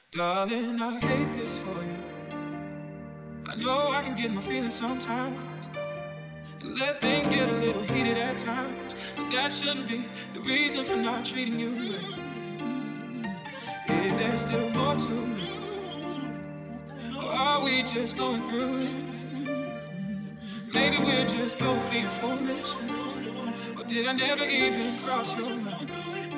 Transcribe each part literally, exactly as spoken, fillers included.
Darling, I hate this for you. I know I can get my feelings sometimes and let things get a little heated at times, but that shouldn't be the reason for not treating you right. Is there still more to it, or are we just going through it? Maybe we're just both being foolish, or did I never even cross your mind?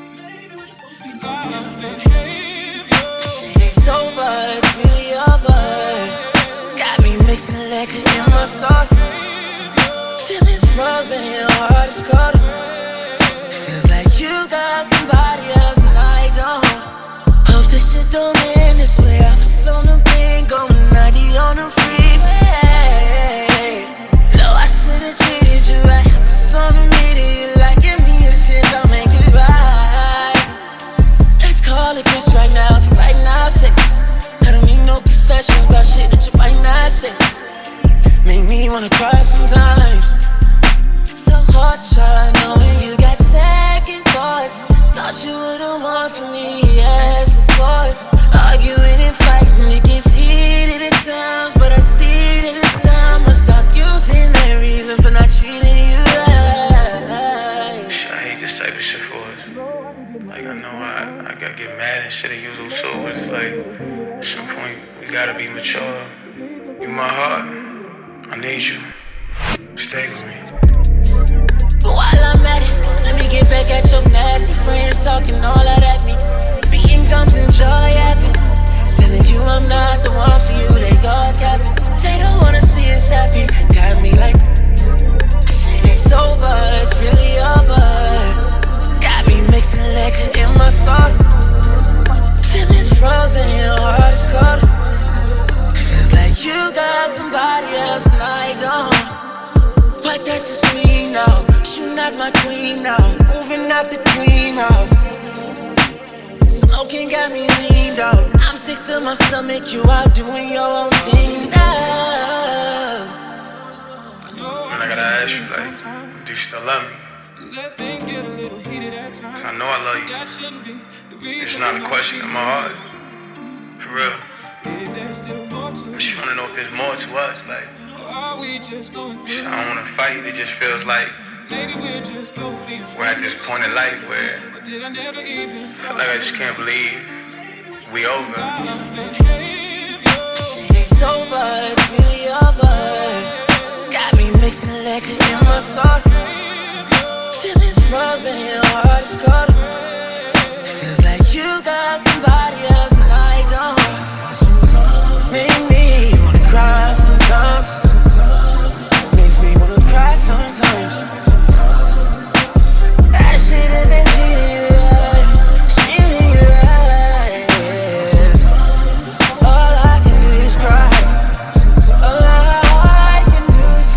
Life and behavior. It's over, it's really over. Got me mixing liquor in my sauce. Feeling frozen, your heart is cold. Feels like you got somebody else and I don't. Hope this shit don't end this way. I was on the thing, going ninety on the freeway. No, I should've treated you right. I was on the media, you like give me a shit, I'll make it right. Let's call it this right now, for right now, say I don't need no confessions about shit that you might not say. Make me wanna cry sometimes. So hard to try knowing you got second thoughts. Thought you were the one for me, yes, of course. Arguing and fighting, it gets heated at times, but I see that it's time I stop using that reason for not treating you right. Shit, I hate this type of shit for us. Like, I know I, I gotta get mad and shit at you too, but it's like, at some point, we gotta be mature. You my heart, I need you. Stay with me. But while I'm at it, let me get back at your nasty friends talking all that at me. Beating gums and joy happy. Telling you I'm not the one for you, they all capping. They don't wanna see us happy. Got me like, shit, it's over, it's really over. Got me mixing liquor in my sauce. Feeling frozen, your heart is cold. Feels like you got somebody else and I don't. But that's just me now. You not my queen now. Moving out the greenhouse. Smoking got me leaned out. I'm sick to my stomach. You out doing your own thing now. And I gotta ask you, like, do you still love me? I know I love you. It's not a question in my heart. For real. I just wanna know if there's more to us. Like, shit, I don't wanna fight. It just feels like we're at this point in life where I feel like I just can't believe we over. It's over, it's really over. Got me mixing liquor in my sauce. Feeling frozen, your heart is cold. Feels like you got somebody else and I don't. Make me wanna cry sometimes. Makes me wanna cry sometimes. I should've been treating you right, treating you right. All I can do is cry. All I can do is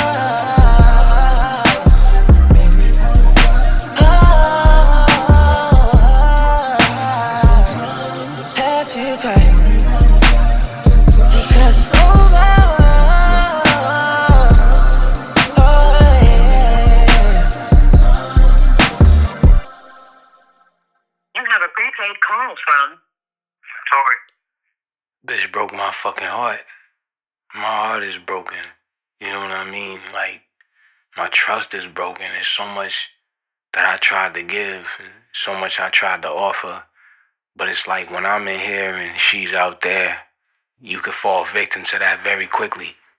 cry. Make me wanna cry. Have to cry because it's over. You have a prepaid call from Sorry. Bitch broke my fucking heart. My heart is broken. You know what I mean? Like, my trust is broken. There's so much that I tried to give, so much I tried to offer. But it's like when I'm in here and she's out there, you could fall victim to that very quickly.